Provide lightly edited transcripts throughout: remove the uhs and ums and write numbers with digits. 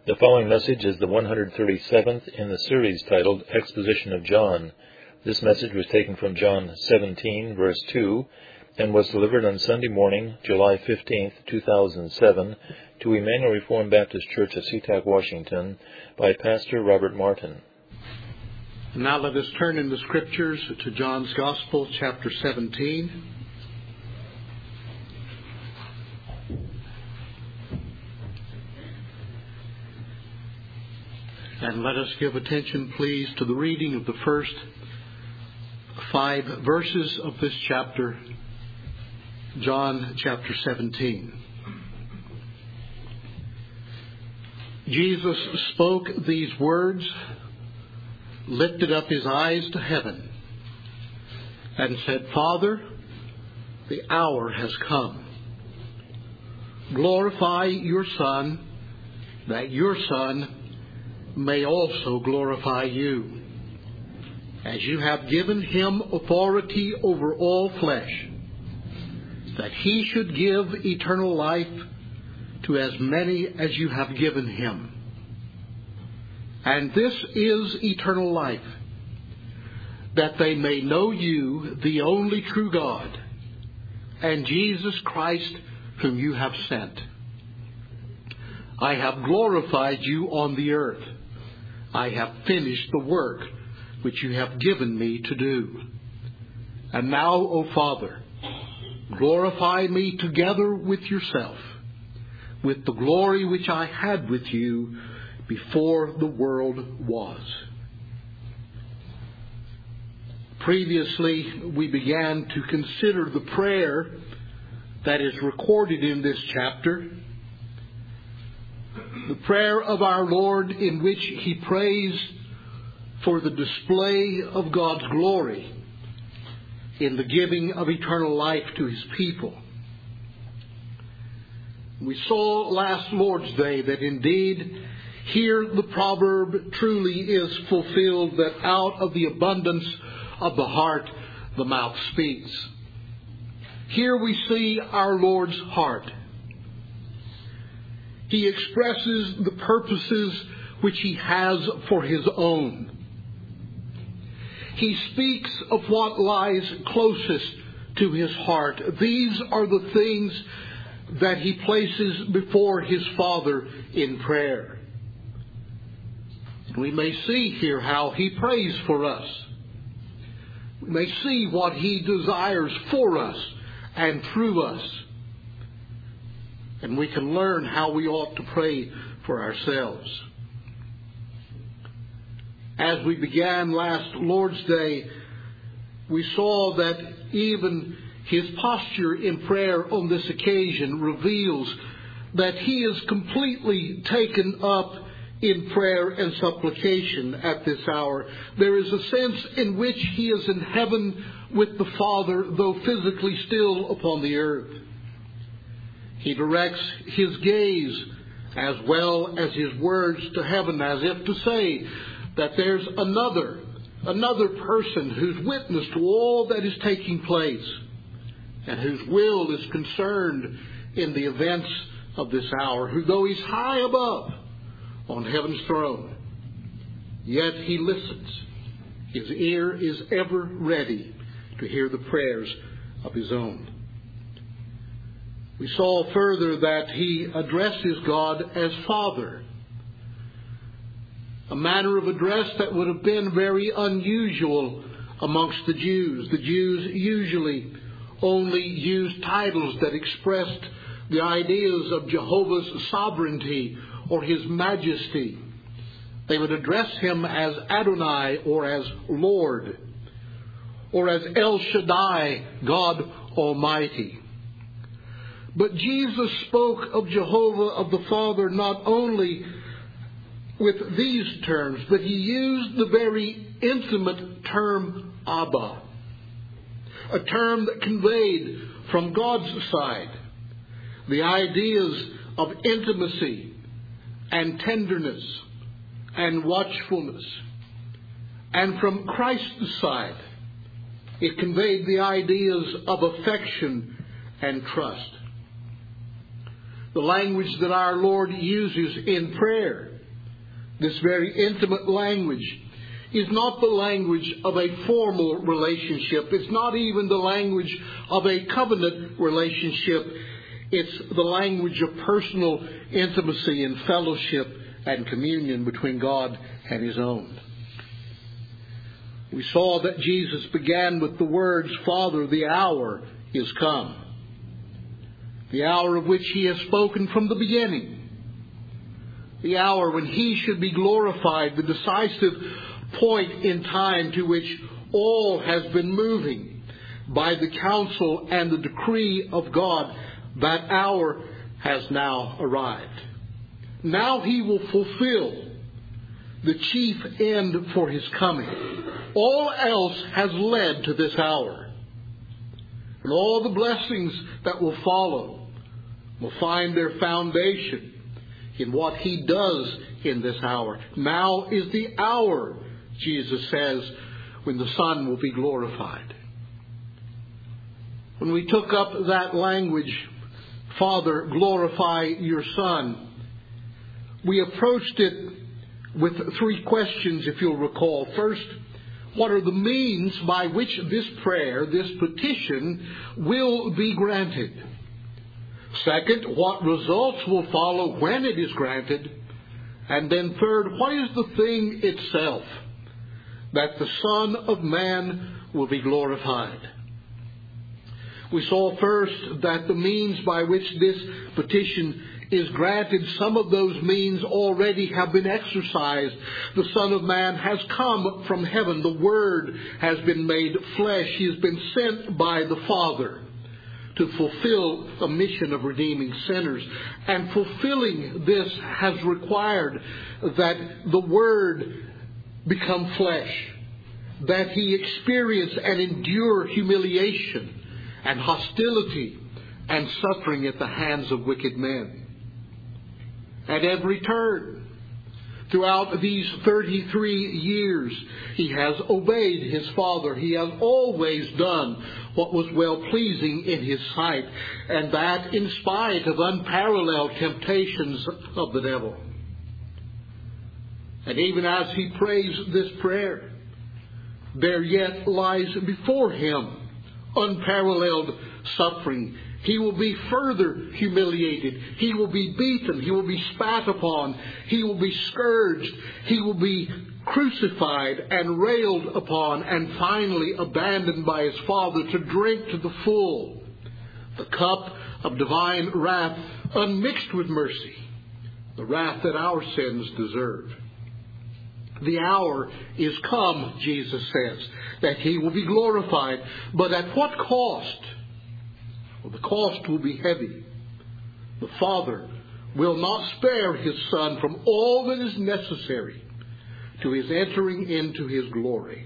The following message is the 137th in the series titled Exposition of John. This message was taken from John 17, verse 2, and was delivered on Sunday morning, July 15, 2007, to Emmanuel Reformed Baptist Church of SeaTac, Washington, by Pastor Robert Martin. Now let us turn in the Scriptures to John's Gospel, chapter 17. And let us give attention, please, to the reading of the first 5 verses of this chapter, John chapter 17. Jesus spoke these words, lifted up his eyes to heaven, and said, Father, the hour has come. Glorify your Son, that your Son may also glorify you, as you have given him authority over all flesh, that he should give eternal life to as many as you have given him. And this is eternal life, that they may know you, the only true God, and Jesus Christ, whom you have sent. I have glorified you on the earth. I have finished the work which you have given me to do. And now, O Father, glorify me together with yourself, with the glory which I had with you before the world was. Previously, we began to consider the prayer that is recorded in this chapter, the prayer of our Lord, in which he prays for the display of God's glory in the giving of eternal life to his people. We saw last Lord's Day that indeed here the proverb truly is fulfilled, that out of the abundance of the heart the mouth speaks. Here we see our Lord's heart. He expresses the purposes which he has for his own. He speaks of what lies closest to his heart. These are the things that he places before his Father in prayer. We may see here how he prays for us. We may see what he desires for us and through us. And we can learn how we ought to pray for ourselves. As we began last Lord's Day, we saw that even his posture in prayer on this occasion reveals that he is completely taken up in prayer and supplication at this hour. There is a sense in which he is in heaven with the Father, though physically still upon the earth. He directs his gaze as well as his words to heaven, as if to say that there's another person who's witness to all that is taking place and whose will is concerned in the events of this hour, who, though he's high above on heaven's throne, yet he listens. His ear is ever ready to hear the prayers of his own. We saw further that he addresses God as Father, a manner of address that would have been very unusual amongst the Jews. The Jews usually only used titles that expressed the ideas of Jehovah's sovereignty or his majesty. They would address him as Adonai, or as Lord, or as El Shaddai, God Almighty. But Jesus spoke of Jehovah, of the Father, not only with these terms, but he used the very intimate term Abba, a term that conveyed from God's side the ideas of intimacy and tenderness and watchfulness. And from Christ's side, it conveyed the ideas of affection and trust. the language that our Lord uses in prayer, this very intimate language, is not the language of a formal relationship. It's not even the language of a covenant relationship. It's the language of personal intimacy and fellowship and communion between God and His own. We saw that Jesus began with the words, "Father, the hour is come." The hour of which He has spoken from the beginning. The hour when He should be glorified, the decisive point in time to which all has been moving by the counsel and the decree of God. That hour has now arrived. Now He will fulfill the chief end for His coming. All else has led to this hour. And all the blessings that will follow will find their foundation in what He does in this hour. Now is the hour, Jesus says, when the Son will be glorified. When we took up that language, "Father, glorify your Son," we approached it with three questions, if you'll recall. First, what are the means by which this prayer, this petition, will be granted? Second, what results will follow when it is granted? And then third, what is the thing itself? That the Son of Man will be glorified. We saw first that the means by which this petition is granted, some of those means already have been exercised. The Son of Man has come from heaven. The Word has been made flesh. He has been sent by the Father to fulfill a mission of redeeming sinners. And fulfilling this has required that the Word become flesh, that He experience and endure humiliation and hostility and suffering at the hands of wicked men. At every turn, throughout these 33 years, He has obeyed His Father. He has always done what was well-pleasing in His sight, and that in spite of unparalleled temptations of the devil. And even as He prays this prayer, there yet lies before Him unparalleled suffering. He will be further humiliated. He will be beaten. He will be spat upon. He will be scourged. He will be crucified and railed upon, and finally abandoned by His Father to drink to the full the cup of divine wrath unmixed with mercy, the wrath that our sins deserve. The hour is come, Jesus says, that He will be glorified. But at what cost? Well, the cost will be heavy. The Father will not spare His Son from all that is necessary to His entering into His glory.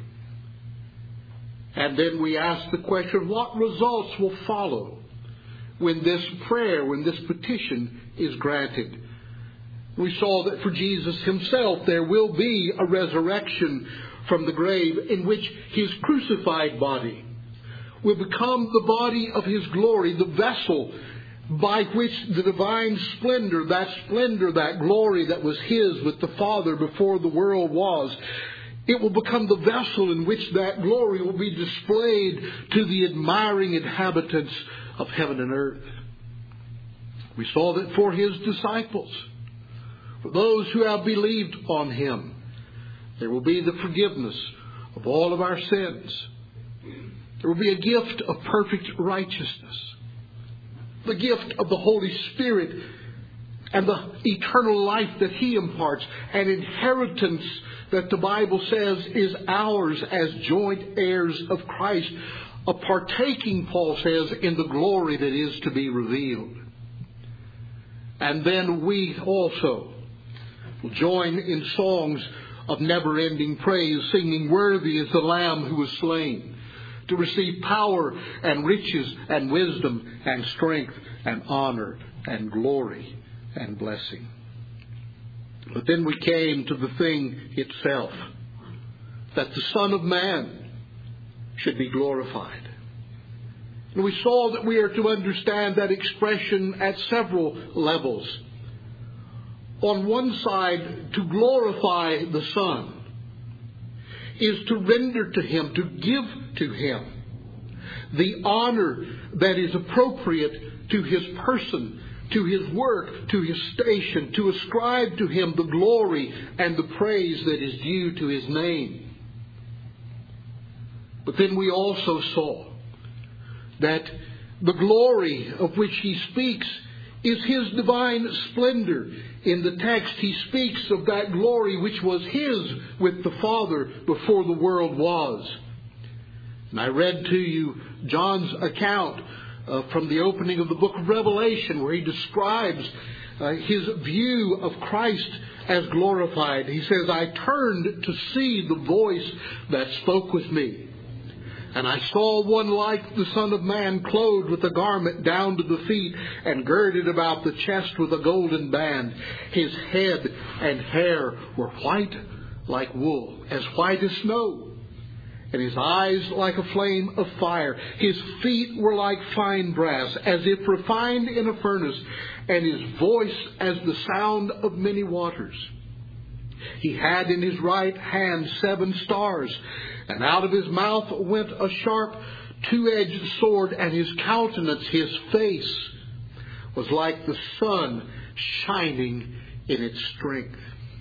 And then we ask the question, what results will follow when this prayer, when this petition is granted? We saw that for Jesus Himself there will be a resurrection from the grave in which His crucified body will become the body of His glory, the vessel by which the divine splendor, that glory that was His with the Father before the world was, it will become the vessel in which that glory will be displayed to the admiring inhabitants of heaven and earth. We saw that for His disciples, for those who have believed on Him, there will be the forgiveness of all of our sins. There will be a gift of perfect righteousness, the gift of the Holy Spirit, and the eternal life that He imparts, an inheritance that the Bible says is ours as joint heirs of Christ, a partaking, Paul says, in the glory that is to be revealed. And then we also will join in songs of never-ending praise, singing, "Worthy is the Lamb who was slain, to receive power and riches and wisdom and strength and honor and glory and blessing." But then we came to the thing itself, that the Son of Man should be glorified. And we saw that we are to understand that expression at several levels. On one side, to glorify the Son is to render to Him, to give to Him the honor that is appropriate to His person, to His work, to His station, to ascribe to Him the glory and the praise that is due to His name. But then we also saw that the glory of which He speaks is His divine splendor. In the text, He speaks of that glory which was His with the Father before the world was. And I read to you John's account from the opening of the book of Revelation, where he describes his view of Christ as glorified. He says, I turned to see the voice that spoke with me. And I saw one like the Son of Man, clothed with a garment down to the feet, and girded about the chest with a golden band. His head and hair were white like wool, as white as snow, and his eyes like a flame of fire. His feet were like fine brass, as if refined in a furnace, and his voice as the sound of many waters. He had in his right hand 7 stars, and out of his mouth went a sharp, 2-edged sword, and his countenance, his face, was like the sun shining in its strength.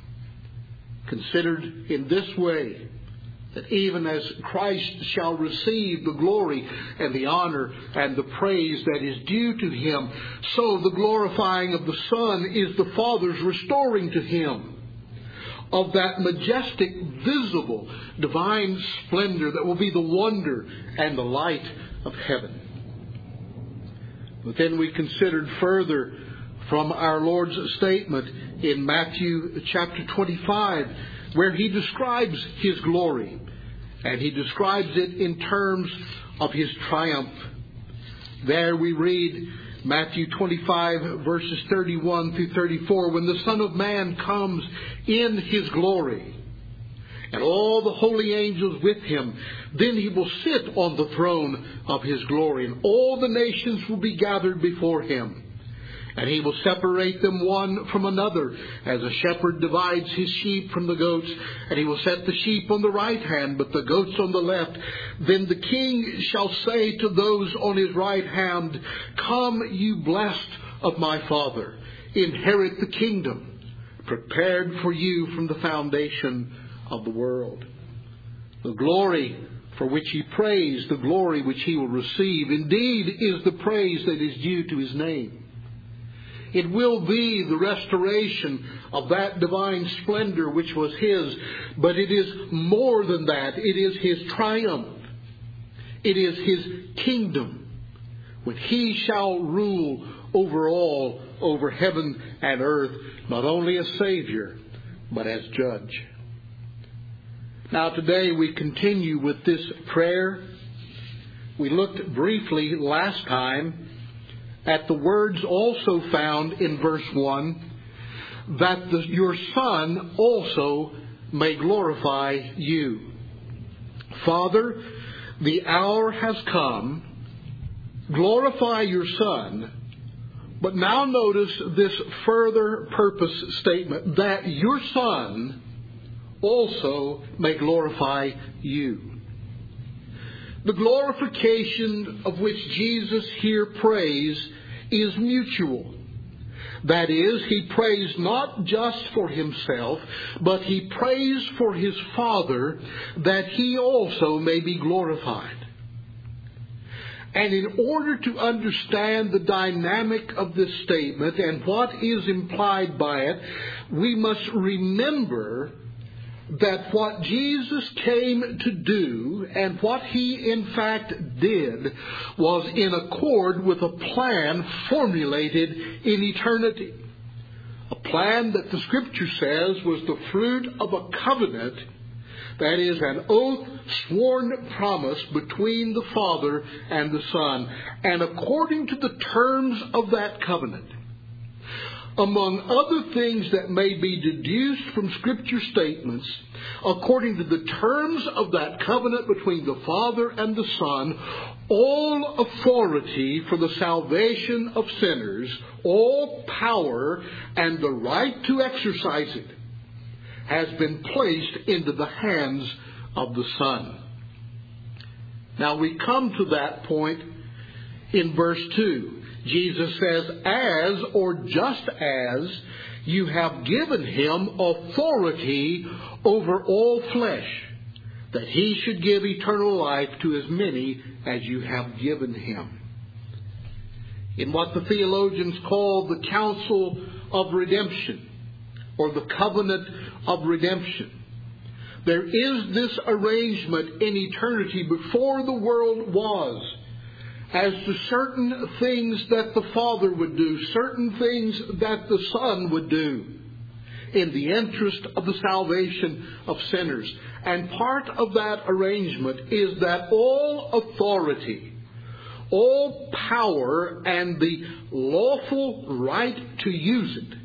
Considered in this way, that even as Christ shall receive the glory and the honor and the praise that is due to Him, so the glorifying of the Son is the Father's restoring to Him of that majestic, visible, divine splendor that will be the wonder and the light of heaven. But then we considered further from our Lord's statement in Matthew chapter 25, where He describes His glory, and He describes it in terms of His triumph. There we read Matthew 25 verses 31 through 34, when the Son of Man comes in His glory, and all the holy angels with Him, then He will sit on the throne of His glory, and all the nations will be gathered before Him. And He will separate them one from another, as a shepherd divides his sheep from the goats. And He will set the sheep on the right hand, but the goats on the left. Then the King shall say to those on His right hand, Come, you blessed of my Father, inherit the kingdom prepared for you from the foundation of the world. The glory for which He prays, the glory which He will receive, indeed is the praise that is due to His name. It will be the restoration of that divine splendor which was His, but it is more than that. It is His triumph. It is His kingdom, when He shall rule over all, over heaven and earth, not only as Savior, but as Judge. Now today we continue with this prayer. We looked briefly last time at the words also found in verse 1, that your Son also may glorify you. Father, the hour has come. Glorify your Son. But now notice this further purpose statement, that your Son also may glorify you. The glorification of which Jesus here prays is mutual. That is, He prays not just for Himself, but He prays for His Father, that He also may be glorified. And in order to understand the dynamic of this statement and what is implied by it, we must remember that what Jesus came to do, and what He in fact did, was in accord with a plan formulated in eternity. A plan that the Scripture says was the fruit of a covenant, that is, an oath, sworn promise between the Father and the Son. And according to the terms of that covenant, among other things that may be deduced from Scripture statements, according to the terms of that covenant between the Father and the Son, all authority for the salvation of sinners, all power and the right to exercise it, has been placed into the hands of the Son. Now we come to that point in verse 2. Jesus says, as, or just as, you have given him authority over all flesh, that he should give eternal life to as many as you have given him. In what the theologians call the counsel of redemption, or the covenant of redemption, there is this arrangement in eternity before the world was, as to certain things that the Father would do, certain things that the Son would do, in the interest of the salvation of sinners. And part of that arrangement is that all authority, all power, and the lawful right to use it,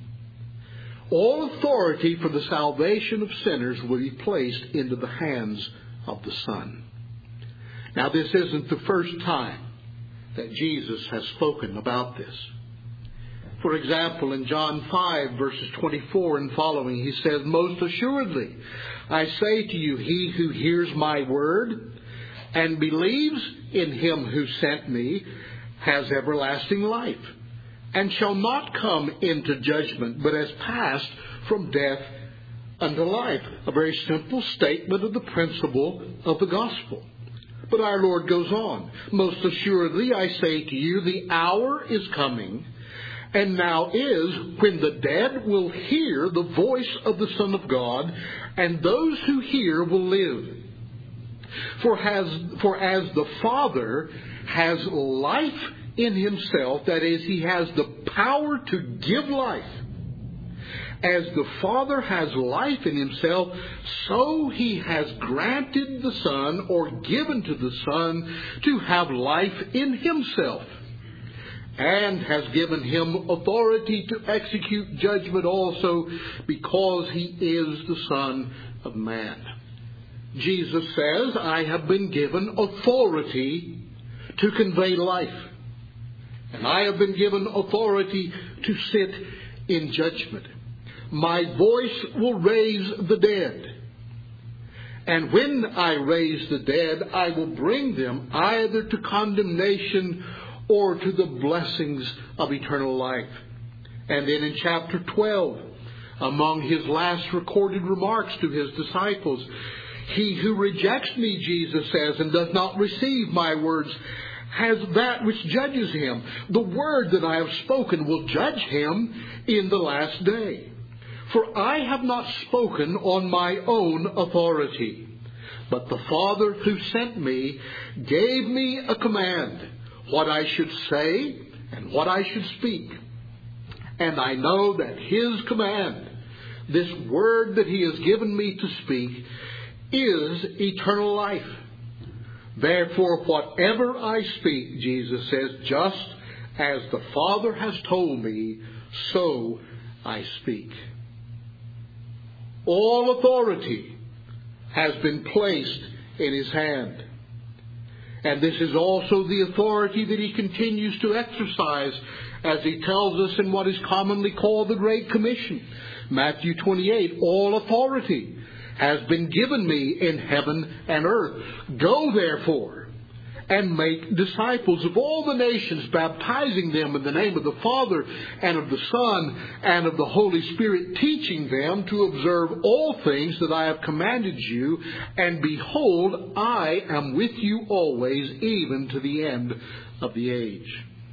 all authority for the salvation of sinners will be placed into the hands of the Son. Now, this isn't the first time that Jesus has spoken about this. For example, in John 5, verses 24 and following, he says, most assuredly, I say to you, he who hears my word and believes in him who sent me has everlasting life, and shall not come into judgment, but has passed from death unto life. A very simple statement of the principle of the gospel. But our Lord goes on. Most assuredly, I say to you, the hour is coming, and now is, when the dead will hear the voice of the Son of God, and those who hear will live. For as the Father has life in himself, that is, he has the power to give life. As the Father has life in himself, so he has granted the Son, or given to the Son, to have life in himself, and has given him authority to execute judgment also, because he is the Son of Man. Jesus says, I have been given authority to convey life, and I have been given authority to sit in judgment. My voice will raise the dead. And when I raise the dead, I will bring them either to condemnation or to the blessings of eternal life. And then in chapter 12, among his last recorded remarks to his disciples, he who rejects me, Jesus says, and does not receive my words, has that which judges him. The word that I have spoken will judge him in the last day. For I have not spoken on my own authority, but the Father who sent me gave me a command, what I should say and what I should speak. And I know that his command, this word that he has given me to speak, is eternal life. Therefore, whatever I speak, Jesus says, just as the Father has told me, so I speak. All authority has been placed in his hand. And this is also the authority that he continues to exercise, as he tells us in what is commonly called the Great Commission. Matthew 28, all authority has been given me in heaven and earth. Go therefore and make disciples of all the nations, baptizing them in the name of the Father and of the Son and of the Holy Spirit, teaching them to observe all things that I have commanded you. And behold, I am with you always, even to the end of the age.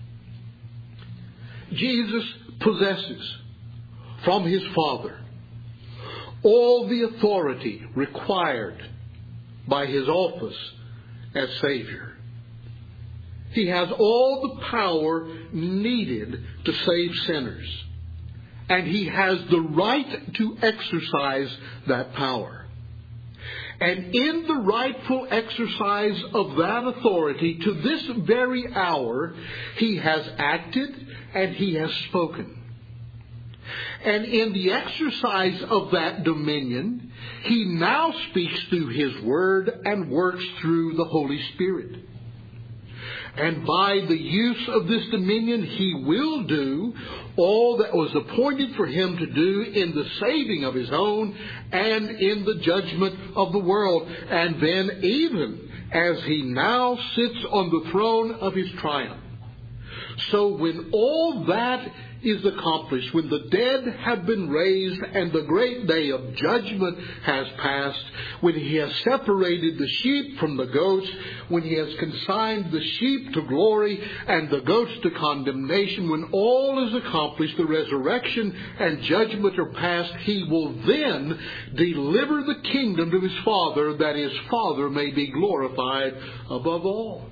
Jesus possesses from his Father all the authority required by his office as Savior. He has all the power needed to save sinners. And he has the right to exercise that power. And in the rightful exercise of that authority, to this very hour, he has acted and he has spoken. And in the exercise of that dominion, he now speaks through his word and works through the Holy Spirit. And by the use of this dominion, he will do all that was appointed for him to do in the saving of his own and in the judgment of the world. And then even as he now sits on the throne of his triumph. So when all that is accomplished, when the dead have been raised and the great day of judgment has passed, when he has separated the sheep from the goats, when he has consigned the sheep to glory and the goats to condemnation, when all is accomplished, the resurrection and judgment are past, he will then deliver the kingdom to his Father, that his Father may be glorified above all.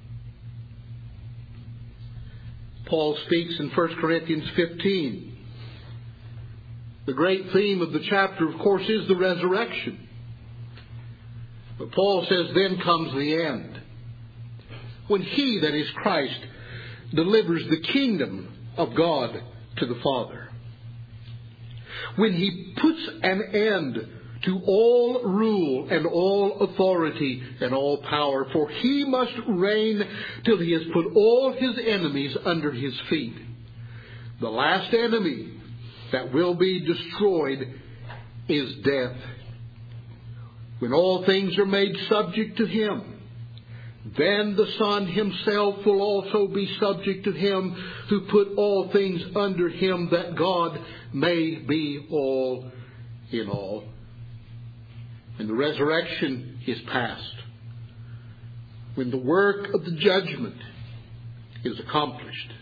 Paul speaks in 1 Corinthians 15. The great theme of the chapter, of course, is the resurrection. But Paul says, then comes the end. When he, that is Christ, delivers the kingdom of God to the Father. When he puts an end to all rule and all authority and all power, for he must reign till he has put all his enemies under his feet. The last enemy that will be destroyed is death. When all things are made subject to him, then the Son himself will also be subject to him who put all things under him, that God may be all in all. And the resurrection is past. When the work of the judgment is accomplished,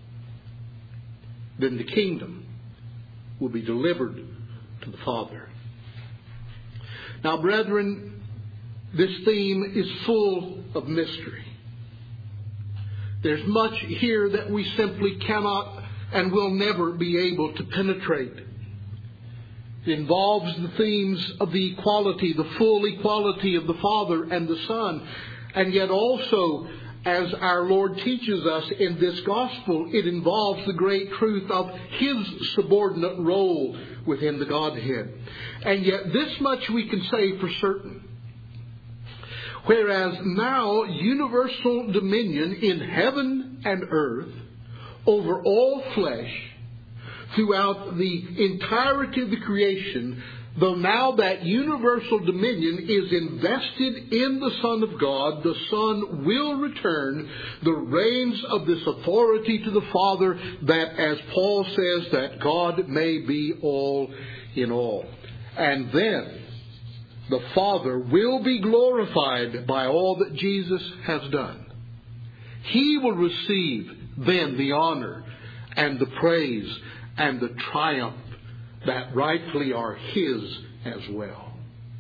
then the kingdom will be delivered to the Father. Now, brethren, this theme is full of mystery. There's much here that we simply cannot and will never be able to penetrate. It involves the themes of the equality, the full equality of the Father and the Son. And yet also, as our Lord teaches us in this gospel, it involves the great truth of his subordinate role within the Godhead. And yet this much we can say for certain. Whereas now universal dominion in heaven and earth over all flesh, throughout the entirety of the creation, though now that universal dominion is invested in the Son of God, the Son will return the reins of this authority to the Father, that, as Paul says, that God may be all in all. And then the Father will be glorified by all that Jesus has done. He will receive then the honor and the praise and the triumph that rightfully are his as well.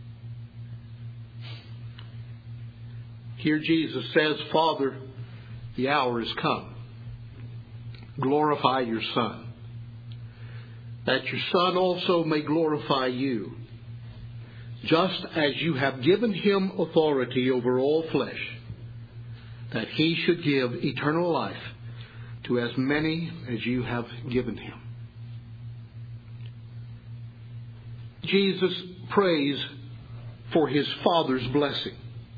Here Jesus says, Father, the hour is come. Glorify your Son, that your Son also may glorify you, just as you have given him authority over all flesh, that he should give eternal life to as many as you have given him. Jesus prays for his Father's blessing.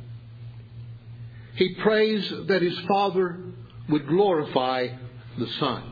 He prays that his Father would glorify the Son.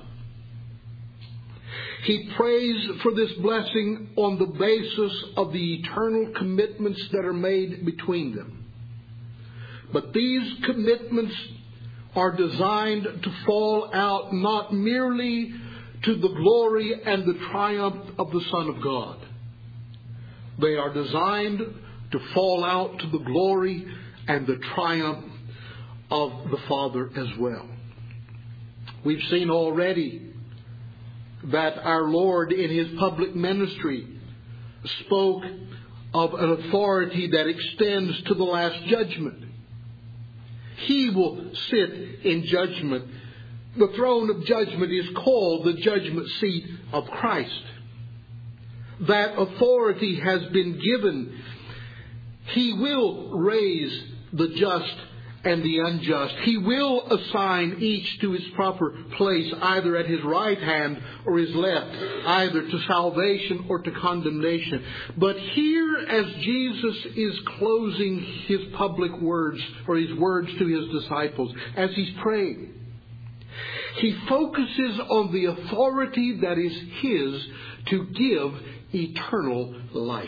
He prays for this blessing on the basis of the eternal commitments that are made between them. But these commitments are designed to fall out not merely to the glory and the triumph of the Son of God. They are designed to fall out to the glory and the triumph of the Father as well. We've seen already that our Lord in his public ministry spoke of an authority that extends to the last judgment. He will sit in judgment. The throne of judgment is called the judgment seat of Christ. That authority has been given. He will raise the just and the unjust. He will assign each to its proper place, either at his right hand or his left, either to salvation or to condemnation. But here, as Jesus is closing his public words, or his words to his disciples, as he's praying, he focuses on the authority that is his to give eternal life.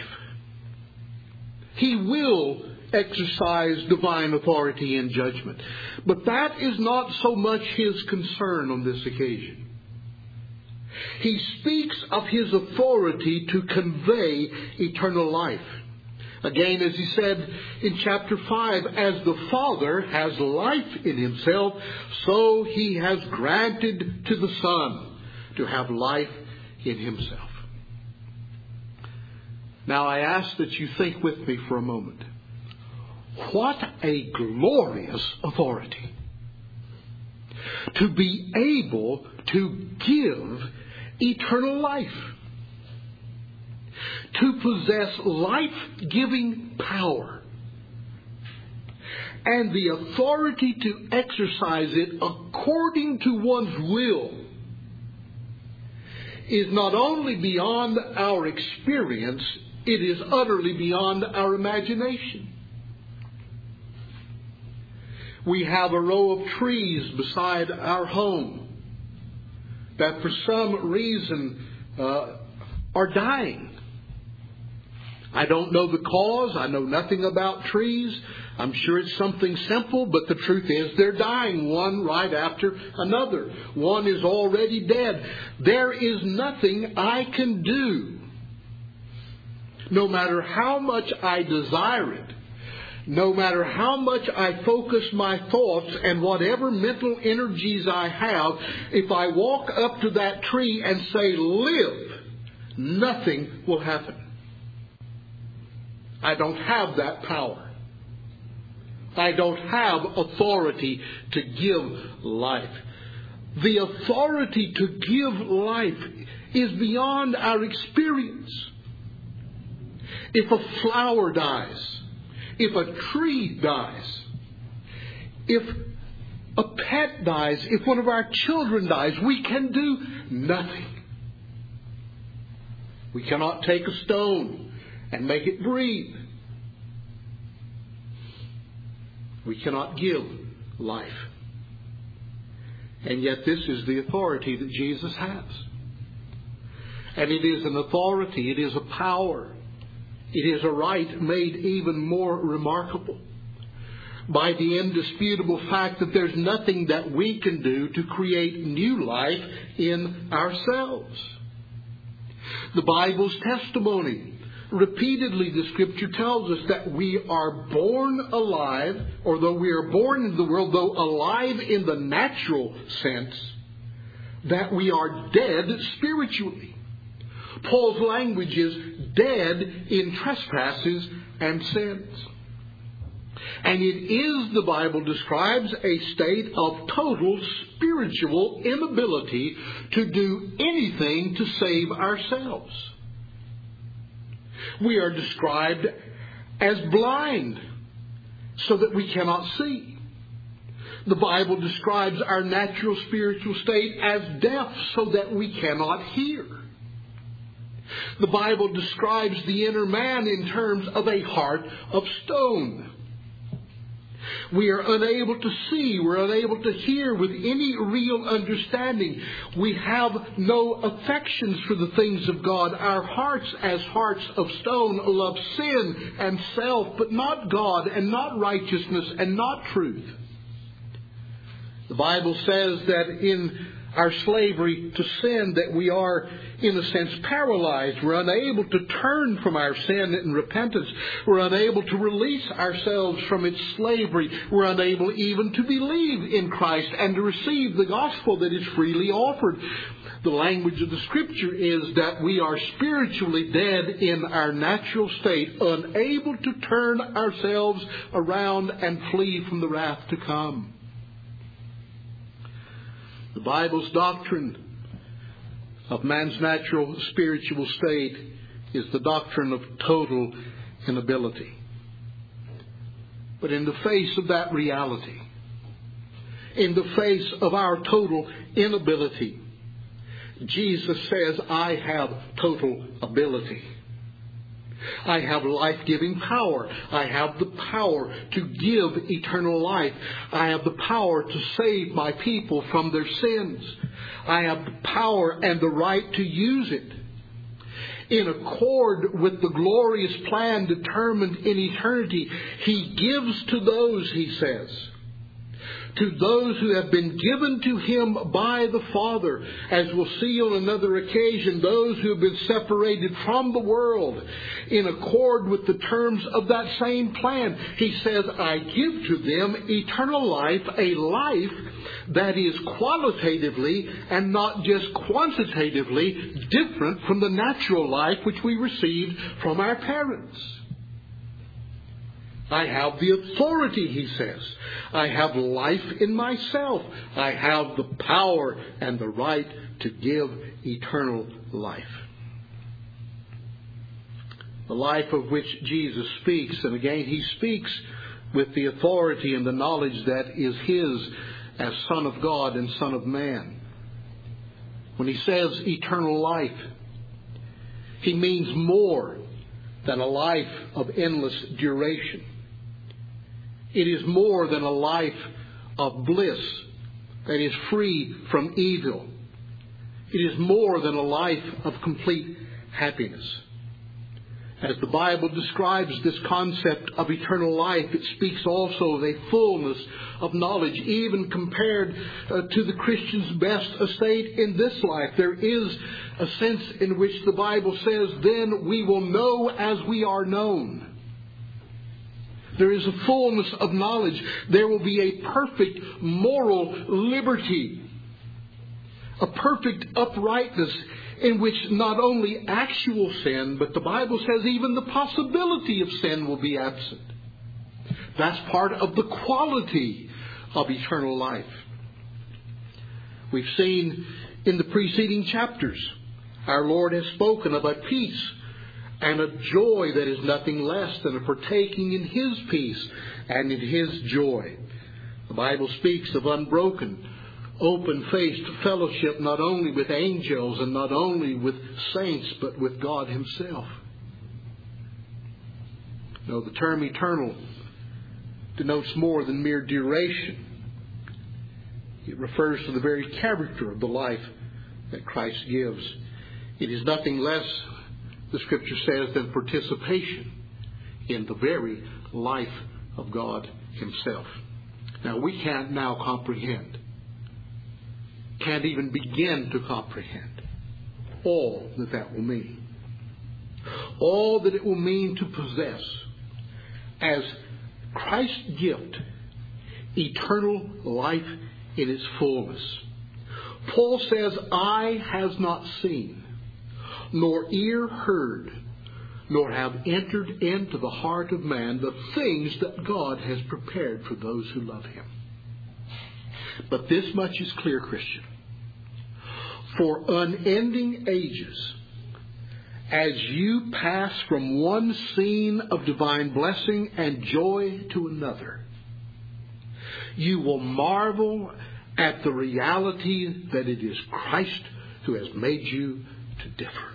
He will exercise divine authority in judgment. But that is not so much his concern on this occasion. He speaks of his authority to convey eternal life. Again, as he said in chapter 5, as the Father has life in himself, so he has granted to the Son to have life in himself. Now I ask that you think with me for a moment. What a glorious authority to be able to give eternal life, to possess life-giving power, and the authority to exercise it according to one's will is not only beyond our experience, it is utterly beyond our imagination. We have a row of trees beside our home that for some reason are dying. I don't know the cause. I know nothing about trees. I'm sure it's something simple, but the truth is they're dying one right after another. One is already dead. There is nothing I can do, no matter how much I desire it, no matter how much I focus my thoughts and whatever mental energies I have. If I walk up to that tree and say, live, nothing will happen. I don't have that power. I don't have authority to give life. The authority to give life is beyond our experience. If a flower dies, if a tree dies, if a pet dies, if one of our children dies, we can do nothing. We cannot take a stone and make it breathe. We cannot give life. And yet this is the authority that Jesus has. And it is an authority, it is a power, it is a right made even more remarkable by the indisputable fact that there's nothing that we can do to create new life in ourselves. The Bible's testimony, repeatedly the Scripture tells us that we are born alive, or though we are born into the world, though alive in the natural sense, that we are dead spiritually. Paul's language is dead in trespasses and sins. And it is, the Bible describes, a state of total spiritual inability to do anything to save ourselves. We are described as blind so that we cannot see. The Bible describes our natural spiritual state as deaf so that we cannot hear. The Bible describes the inner man in terms of a heart of stone. We are unable to see. We're unable to hear with any real understanding. We have no affections for the things of God. Our hearts, as hearts of stone, love sin and self, but not God, and not righteousness, and not truth. The Bible says that in our slavery to sin, that we are, in a sense, paralyzed. We're unable to turn from our sin in repentance. We're unable to release ourselves from its slavery. We're unable even to believe in Christ and to receive the gospel that is freely offered. The language of the Scripture is that we are spiritually dead in our natural state, unable to turn ourselves around and flee from the wrath to come. The Bible's doctrine of man's natural spiritual state is the doctrine of total inability. But in the face of that reality, in the face of our total inability, Jesus says, I have total ability. I have life-giving power. I have the power to give eternal life. I have the power to save my people from their sins. I have the power and the right to use it. In accord with the glorious plan determined in eternity, He gives to those, He says, to those who have been given to Him by the Father, as we'll see on another occasion, those who have been separated from the world, in accord with the terms of that same plan. He says, I give to them eternal life, a life that is qualitatively and not just quantitatively different from the natural life which we received from our parents. I have the authority, He says. I have life in myself. I have the power and the right to give eternal life. The life of which Jesus speaks, and again He speaks with the authority and the knowledge that is His as Son of God and Son of Man. When He says eternal life, He means more than a life of endless duration. It is more than a life of bliss that is free from evil. It is more than a life of complete happiness. As the Bible describes this concept of eternal life, it speaks also of a fullness of knowledge, even compared to the Christian's best estate in this life. There is a sense in which the Bible says, then we will know as we are known. There is a fullness of knowledge. There will be a perfect moral liberty, a perfect uprightness in which not only actual sin, but the Bible says even the possibility of sin will be absent. That's part of the quality of eternal life. We've seen in the preceding chapters, our Lord has spoken of a peace and a joy that is nothing less than a partaking in His peace and in His joy. The Bible speaks of unbroken, open-faced fellowship not only with angels and not only with saints, but with God Himself. No, the term eternal denotes more than mere duration. It refers to the very character of the life that Christ gives. It is nothing less, the Scripture says, than participation in the very life of God Himself. Now, we can't now comprehend, can't even begin to comprehend all that that will mean. All that it will mean to possess as Christ's gift, eternal life in its fullness. Paul says, eye has not seen, nor ear heard, nor have entered into the heart of man the things that God has prepared for those who love Him. But this much is clear, Christian. For unending ages, as you pass from one scene of divine blessing and joy to another, you will marvel at the reality that it is Christ who has made you to differ.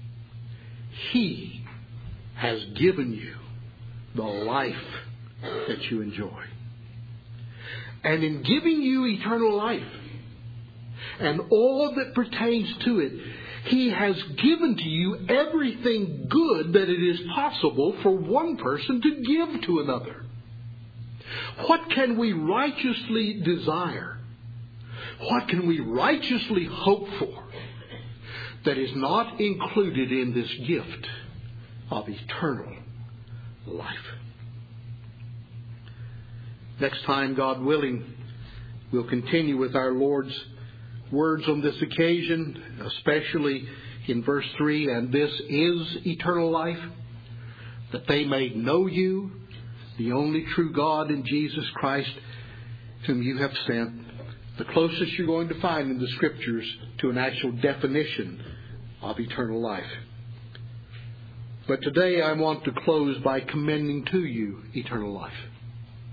He has given you the life that you enjoy. And in giving you eternal life and all that pertains to it, He has given to you everything good that it is possible for one person to give to another. What can we righteously desire? What can we righteously hope for that is not included in this gift of eternal life? Next time, God willing, we'll continue with our Lord's words on this occasion, especially in verse 3, and this is eternal life, that they may know you, the only true God, in Jesus Christ, whom you have sent. The closest you're going to find in the Scriptures to an actual definition of eternal life. But today I want to close by commending to you eternal life.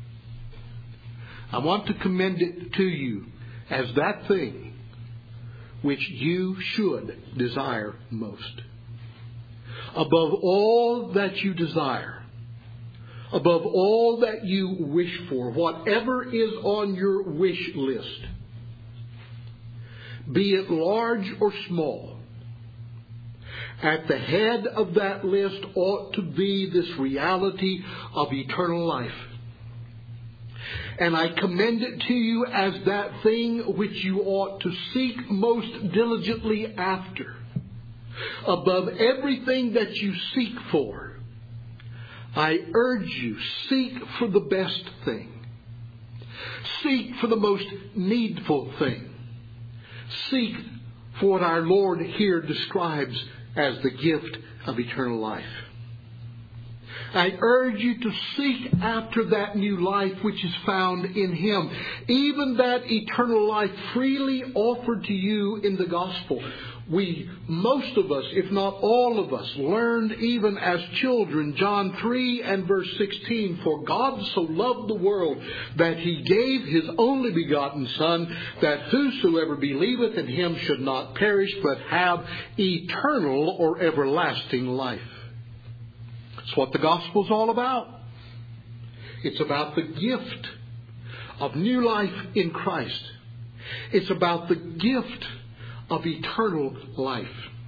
I want to commend it to you as that thing which you should desire most. Above all that you desire, above all that you wish for, whatever is on your wish list, be it large or small, at the head of that list ought to be this reality of eternal life. And I commend it to you as that thing which you ought to seek most diligently after. Above everything that you seek for, I urge you, seek for the best thing. Seek for the most needful thing. Seek for what our Lord here describes as the gift of eternal life. I urge you to seek after that new life which is found in Him, even that eternal life freely offered to you in the gospel. We, most of us, if not all of us, learned even as children, John 3 and verse 16, for God so loved the world that He gave His only begotten Son, that whosoever believeth in Him should not perish, but have eternal or everlasting life. That's what the gospel's all about. It's about the gift of new life in Christ. It's about the gift of eternal life.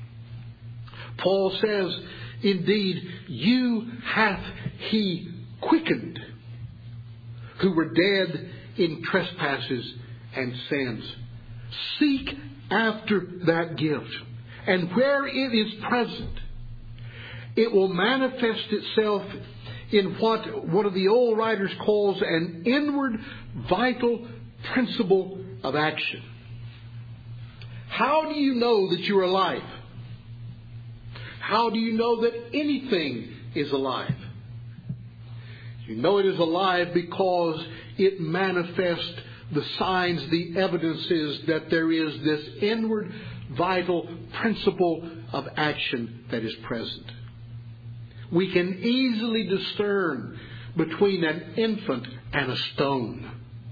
Paul says, indeed, you hath He quickened, who were dead in trespasses and sins. Seek after that gift. And where it is present, it will manifest itself in what one of the old writers calls an inward vital principle of action. How do you know that you're alive? How do you know that anything is alive? You know it is alive because it manifests the signs, the evidences that there is this inward vital principle of action that is present. We can easily discern between an infant and a stone.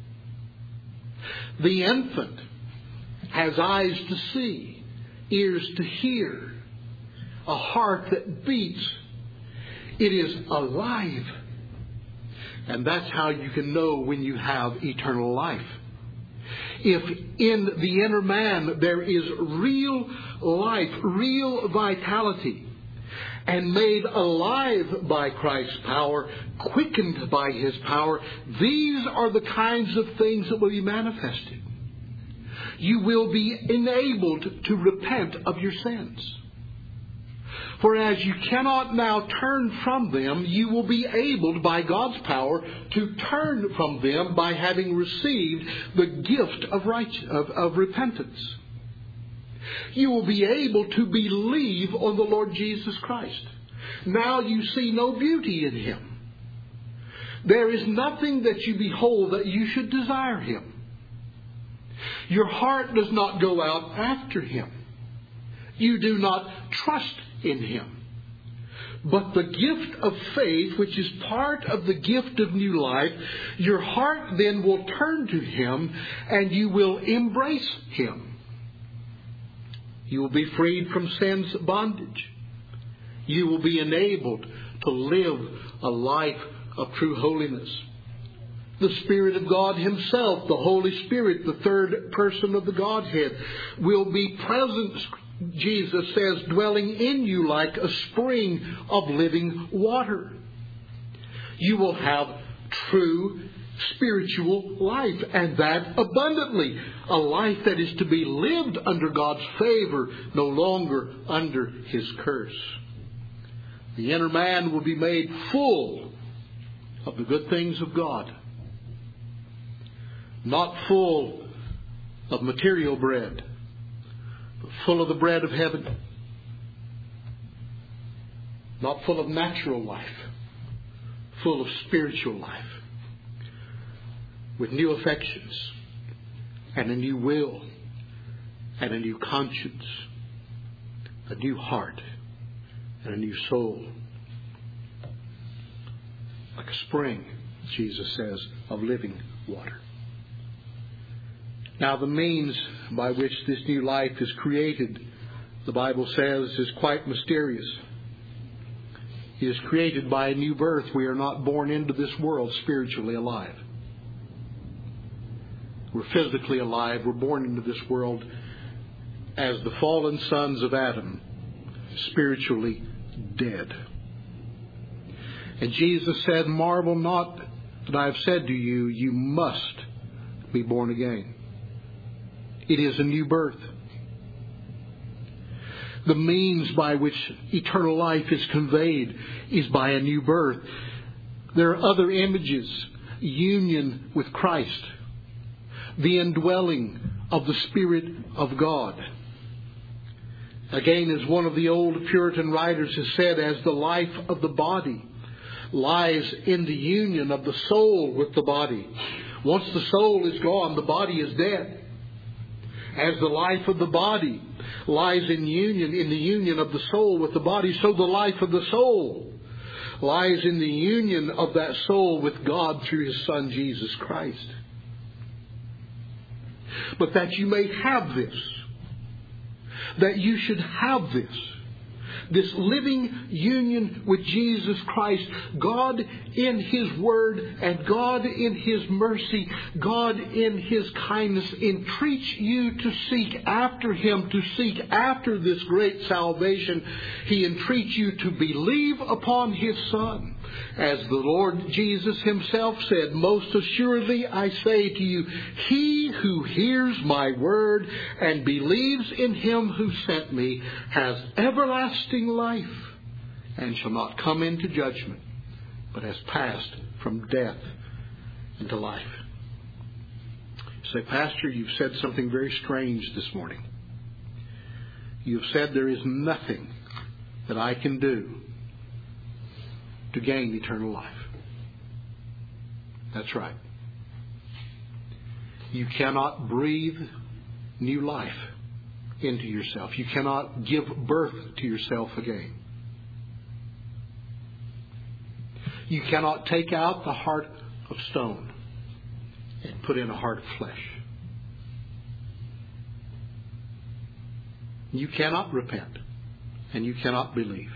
The infant has eyes to see, ears to hear, a heart that beats. It is alive. And that's how you can know when you have eternal life. If in the inner man there is real life, real vitality, and made alive by Christ's power, quickened by His power, these are the kinds of things that will be manifested. You will be enabled to repent of your sins. For as you cannot now turn from them, you will be able, by God's power, to turn from them by having received the gift of repentance. You will be able to believe on the Lord Jesus Christ. Now you see no beauty in Him. There is nothing that you behold that you should desire Him. Your heart does not go out after Him. You do not trust in Him. But the gift of faith, which is part of the gift of new life, your heart then will turn to Him and you will embrace Him. You will be freed from sin's bondage. You will be enabled to live a life of true holiness. The Spirit of God Himself, the Holy Spirit, the third person of the Godhead, will be present, Jesus says, dwelling in you like a spring of living water. You will have true spiritual life, and that abundantly. A life that is to be lived under God's favor, no longer under His curse. The inner man will be made full of the good things of God. Not full of material bread, but full of the bread of heaven. Not full of natural life, full of spiritual life. With new affections, and a new will, and a new conscience, a new heart, and a new soul. Like a spring, Jesus says, of living water. Now, the means by which this new life is created, the Bible says, is quite mysterious. It is created by a new birth. We are not born into this world spiritually alive. We're physically alive. We're born into this world as the fallen sons of Adam, spiritually dead. And Jesus said, "Marvel not that I have said to you, you must be born again." It is a new birth. The means by which eternal life is conveyed is by a new birth. There are other images: union with Christ, the indwelling of the Spirit of God. Again, as one of the old Puritan writers has said, as the life of the body lies in the union of the soul with the body. Once the soul is gone, the body is dead. As the life of the body lies in the union of the soul with the body, so the life of the soul lies in the union of that soul with God through His Son, Jesus Christ. But that you may have this, that you should have this living union with Jesus Christ, God in His Word and God in His mercy, God in His kindness entreats you to seek after Him, to seek after this great salvation. He entreats you to believe upon His Son. As the Lord Jesus Himself said, "Most assuredly I say to you, he who hears my word and believes in Him who sent me has everlasting life and shall not come into judgment, but has passed from death into life." You say, "Pastor, you've said something very strange this morning. You've said there is nothing that I can do to gain eternal life." That's right. You cannot breathe new life into yourself. You cannot give birth to yourself again. You cannot take out the heart of stone and put in a heart of flesh. You cannot repent and you cannot believe.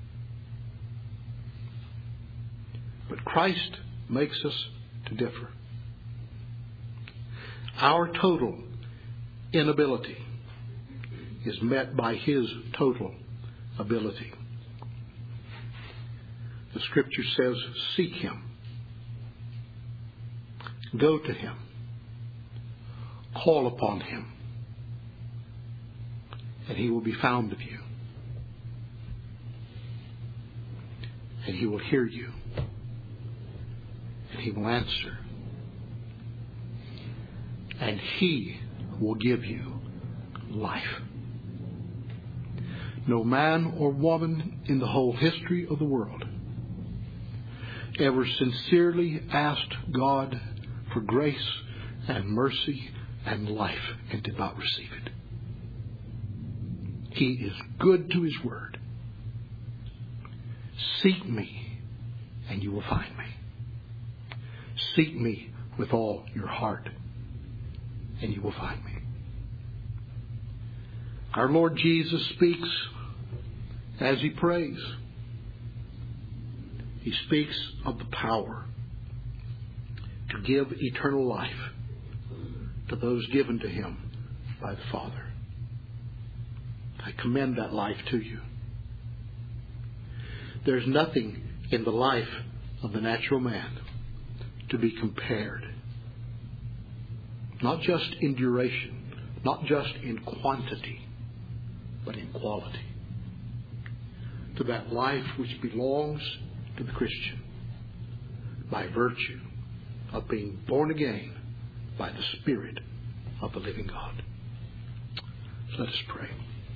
But Christ makes us to differ. Our total inability is met by His total ability. The Scripture says, seek Him. Go to Him. Call upon Him. And He will be found of you. And He will hear you. And He will answer. And He will give you life. No man or woman in the whole history of the world ever sincerely asked God for grace and mercy and life and did not receive it. He is good to His word. Seek me and you will find me. Seek me with all your heart and you will find me. Our Lord Jesus speaks as He prays. He speaks of the power to give eternal life to those given to Him by the Father. I commend that life to you. There's nothing in the life of the natural man to be compared. Not just in duration, not just in quantity, but in quality. To that life which belongs to the Christian by virtue of being born again by the Spirit of the living God. Let us pray.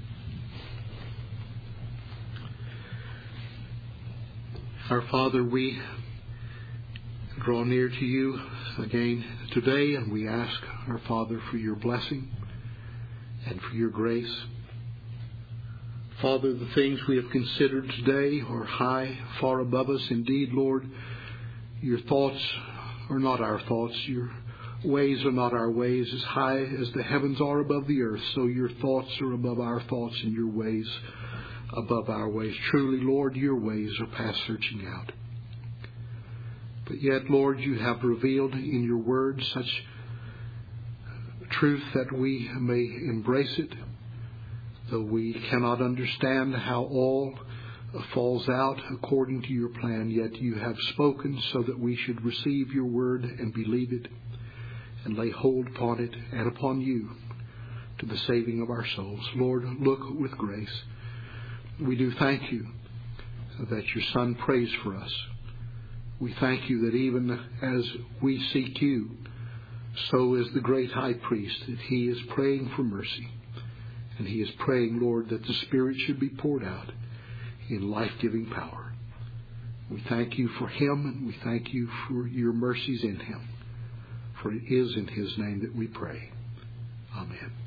Our Father, we draw near to you again today, and we ask, our Father, for your blessing and for your grace. Father, the things we have considered today are high, far above us. Indeed, Lord, your thoughts are not our thoughts. Your ways are not our ways. As high as the heavens are above the earth, so your thoughts are above our thoughts and your ways above our ways. Truly, Lord, your ways are past searching out. But yet, Lord, you have revealed in your word such truth that we may embrace it, though we cannot understand how all falls out according to your plan, yet you have spoken so that we should receive your word and believe it and lay hold upon it and upon you to the saving of our souls. Lord, look with grace. We do thank you that your Son prays for us. We thank you that even as we seek you, so is the great high priest, that he is praying for mercy. And he is praying, Lord, that the Spirit should be poured out in life-giving power. We thank you for him, and we thank you for your mercies in him. For it is in his name that we pray. Amen.